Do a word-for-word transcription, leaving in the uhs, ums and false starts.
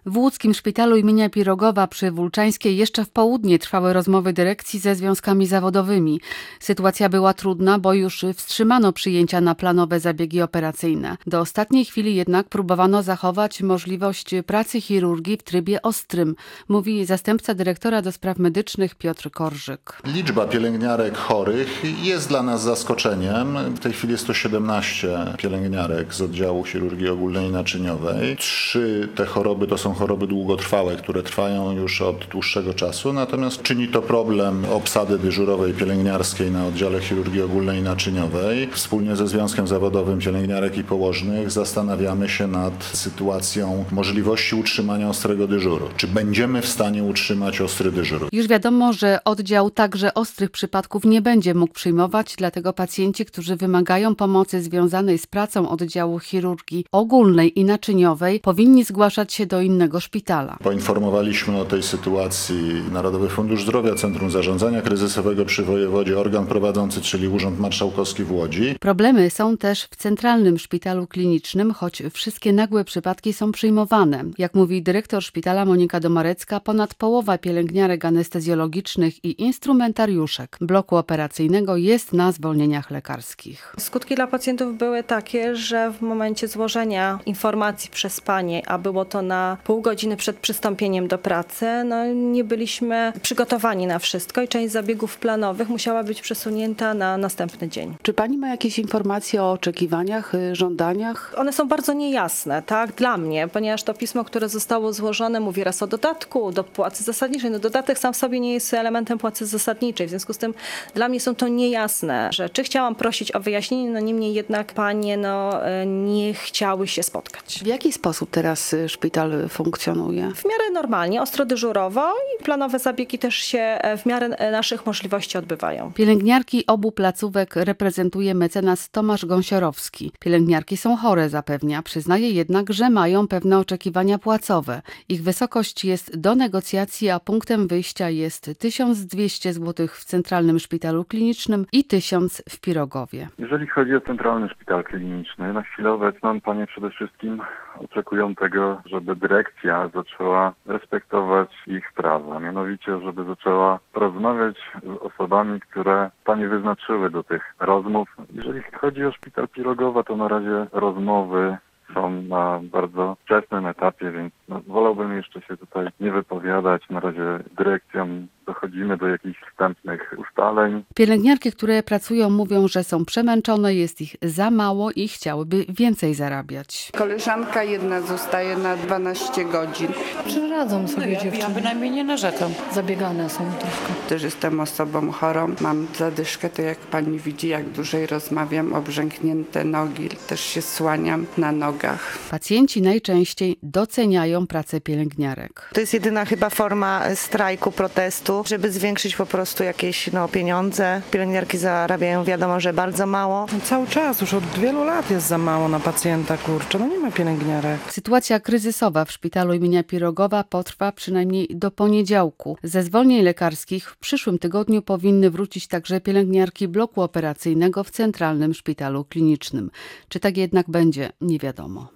W łódzkim szpitalu imienia Pirogowa przy Wólczańskiej jeszcze w południe trwały rozmowy dyrekcji ze związkami zawodowymi. Sytuacja była trudna, bo już wstrzymano przyjęcia na planowe zabiegi operacyjne. Do ostatniej chwili jednak próbowano zachować możliwość pracy chirurgii w trybie ostrym, mówi zastępca dyrektora do spraw medycznych Piotr Korżyk. Liczba pielęgniarek chorych jest dla nas zaskoczeniem. W tej chwili jest to siedemnaście pielęgniarek z oddziału chirurgii ogólnej i naczyniowej. Trzy te choroby to są choroby długotrwałe, które trwają już od dłuższego czasu, natomiast czyni to problem obsady dyżurowej pielęgniarskiej na oddziale chirurgii ogólnej i naczyniowej. Wspólnie ze Związkiem Zawodowym Pielęgniarek i Położnych zastanawiamy się nad sytuacją możliwości utrzymania ostrego dyżuru. Czy będziemy w stanie utrzymać ostry dyżur? Już wiadomo, że oddział także ostrych przypadków nie będzie mógł przyjmować, dlatego pacjenci, którzy wymagają pomocy związanej z pracą oddziału chirurgii ogólnej i naczyniowej, powinni zgłaszać się do innego szpitala. Poinformowaliśmy o tej sytuacji Narodowy Fundusz Zdrowia, Centrum Zarządzania Kryzysowego przy wojewodzie, organ prowadzący, czyli Urząd Marszałkowski w Łodzi. Problemy są też w Centralnym Szpitalu Klinicznym, choć wszystkie nagłe przypadki są przyjmowane. Jak mówi dyrektor szpitala Monika Domarecka, ponad połowa pielęgniarek anestezjologicznych i instrumentariuszek bloku operacyjnego jest na zwolnieniach lekarskich. Skutki dla pacjentów były takie, że w momencie złożenia informacji przez panie, a było to na pół godziny przed przystąpieniem do pracy, no nie byliśmy przygotowani na wszystko i część zabiegów planowych musiała być przesunięta na następny dzień. Czy pani ma jakieś informacje o oczekiwaniach, żądaniach? One są bardzo niejasne, tak, dla mnie, ponieważ to pismo, które zostało złożone, mówi raz o dodatku do płacy zasadniczej. No dodatek sam w sobie nie jest elementem płacy zasadniczej, w związku z tym dla mnie są to niejasne rzeczy. Chciałam prosić o wyjaśnienie, no niemniej jednak panie no, nie chciały się spotkać. W jaki sposób teraz szpital funkcjonuje? W miarę normalnie, ostro dyżurowo i planowe zabiegi też się w miarę naszych możliwości odbywają. Pielęgniarki obu placówek reprezentuje mecenas Tomasz Gąsiorowski. Pielęgniarki są chore, zapewnia, przyznaje jednak, że mają pewne oczekiwania płacowe. Ich wysokość jest do negocjacji, a punktem wyjścia jest tysiąc dwieście złotych w Centralnym Szpitalu Klinicznym i tysiąc w Pirogowie. Jeżeli chodzi o Centralny Szpital Kliniczny, na chwilę obecną panie przede wszystkim oczekują tego, żeby dyrekcja zaczęła respektować ich prawa. Mianowicie, żeby zaczęła rozmawiać z osobami, które panie wyznaczyły do tych rozmów. Jeżeli chodzi o Szpital Pirogowa, to na razie rozmowy są na bardzo wczesnym etapie, więc no, wolałbym jeszcze się tutaj nie wypowiadać. Na razie z dyrekcją dochodzimy do jakichś wstępnych ustaleń. Pielęgniarki, które pracują, mówią, że są przemęczone, jest ich za mało i chciałyby więcej zarabiać. Koleżanka jedna zostaje na dwanaście godzin. Przyradzą sobie ja, dziewczyny. Ja bynajmniej nie narzekam. Zabiegane są troszkę. Też jestem osobą chorą, mam zadyszkę, to jak pani widzi, jak dłużej rozmawiam, obrzęknięte nogi, też się słaniam na nogach. Pacjenci najczęściej doceniają pracę pielęgniarek. To jest jedyna chyba forma strajku, protestu, żeby zwiększyć po prostu jakieś no, pieniądze. Pielęgniarki zarabiają, wiadomo, że bardzo mało. No, cały czas, już od wielu lat jest za mało na pacjenta, kurczę, no nie ma pielęgniarek. Sytuacja kryzysowa w szpitalu imienia Pirogowa potrwa przynajmniej do poniedziałku. Ze zwolnień lekarskich w przyszłym tygodniu powinny wrócić także pielęgniarki bloku operacyjnego w Centralnym Szpitalu Klinicznym. Czy tak jednak będzie, nie wiadomo.